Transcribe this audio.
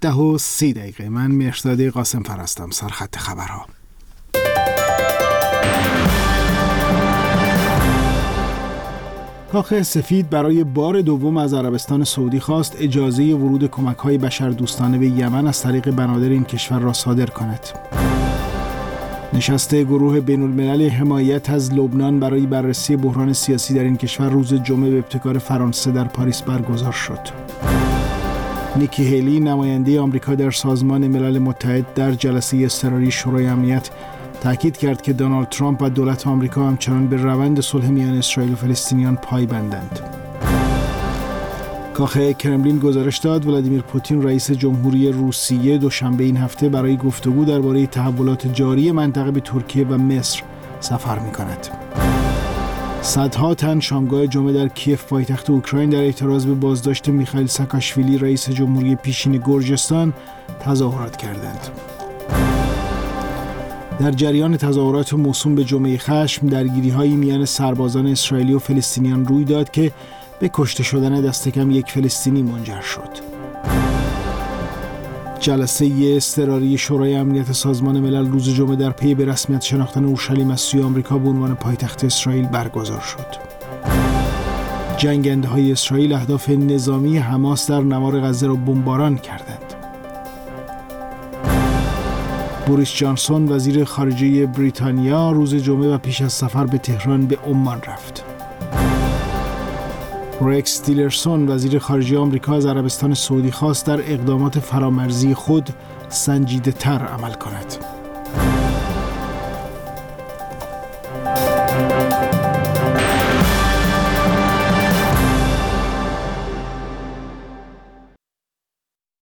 10:30. من مهرداد قاسم هستم. سرخط خبرها. کاخ سفید برای بار دوم از عربستان سعودی خواست اجازه ورود کمک‌های بشردوستانه به یمن از طریق بنادر این کشور را صادر کند. نشست گروه بین‌الملل حمایت از لبنان برای بررسی بحران سیاسی در این کشور روز جمعه به ابتکار فرانسه در پاریس برگزار شد. نیکی هیلی نماینده آمریکا در سازمان ملل متحد در جلسه اضطراری شورای امنیت تاکید کرد که دونالد ترامپ و دولت آمریکا همچنان به روند صلح میان اسرائیل و فلسطینیان پایبندند. کاخ کرملین گزارش داد ولادیمیر پوتین رئیس جمهوری روسیه دوشنبه این هفته برای گفتگو درباره تحولات جاری منطقه به ترکیه و مصر سفر می‌کند. صدها تن شامگاه جمعه در کیف پایتخت اوکراین در اعتراض به بازداشت میخائیل ساکاشویلی رئیس جمهوری پیشین گرجستان تظاهرات کردند. در جریان تظاهرات موسوم به جمعه خشم درگیری‌های میان سربازان اسرائیلی و فلسطینیان روی داد که به کشته شدن دست کم یک فلسطینی منجر شد. جلسه اضطراری شورای امنیت سازمان ملل روز جمعه در پی به رسمیت شناختن اورشلیم از سوی آمریکا به عنوان پایتخت اسرائیل برگزار شد. جنگنده‌های اسرائیل اهداف نظامی حماس در نوار غزه را بمباران کردند. بوریس جانسون وزیر خارجه بریتانیا روز جمعه و پیش از سفر به تهران به عمان رفت. رکس تیلرسون وزیر خارجه آمریکا از عربستان سعودی خواست در اقدامات فرامرزی خود سنجیده‌تر عمل کند.